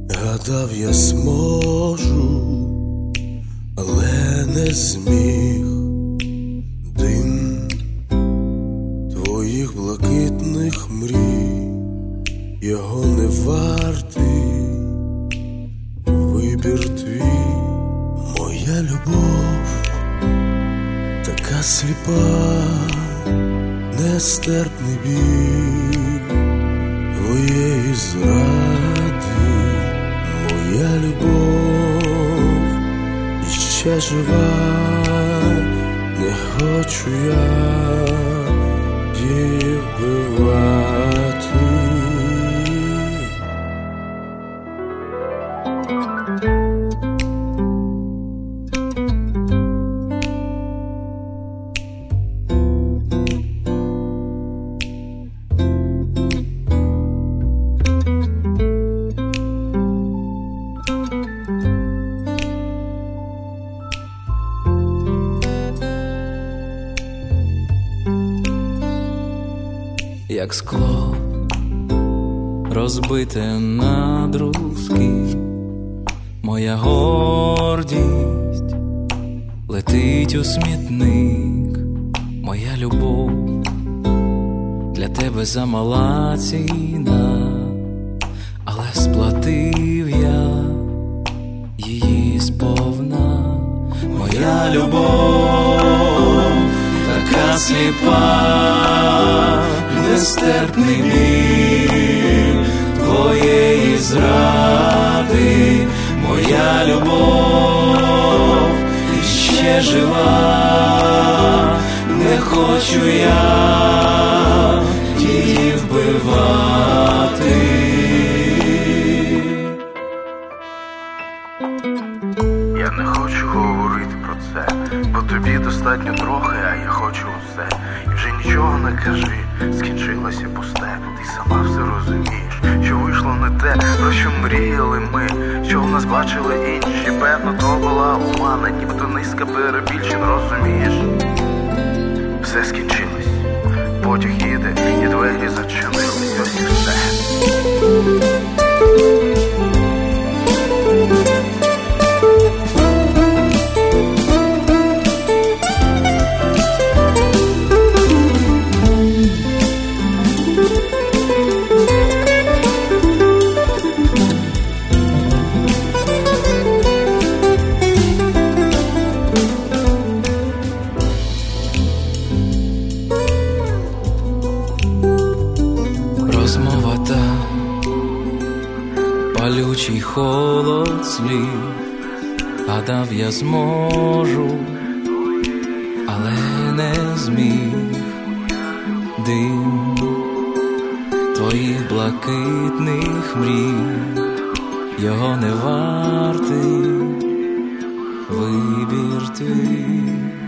Гадав, я зможу, але не зміг. Дим твоїх блакитних мрій, його не вартий вибір твій. Моя любов така сліпа, нестерпний біль твоєї зради. Моя любов іще жива, не хочу я її вбивати. Як скло розбите на друзки, моя гордість летить у смітник. Моя любов для тебе замала ціна, але сплатив я її сповна. Моя любов така сліпа, нестерпний біль твоєї зради. Моя любов іще жива, не хочу я її вбивати. Я не хочу говорити про це, бо тобі достатньо трохи, а я хочу усе. І вже нічого не кажи, скінчилося пусте. Ти сама все розумієш, що вийшло не те, про що мріяли ми, що в нас бачили інші. Певно, то була омана, нібито низка перебільшень, розумієш? Все скінчилось, потяг їде, і двері зачинились, ось і все. Розмова та палючий холод слів. Гадав, я зможу, але не зміг. Дим твоїх блакитних мрій, його не вартий вибір твій.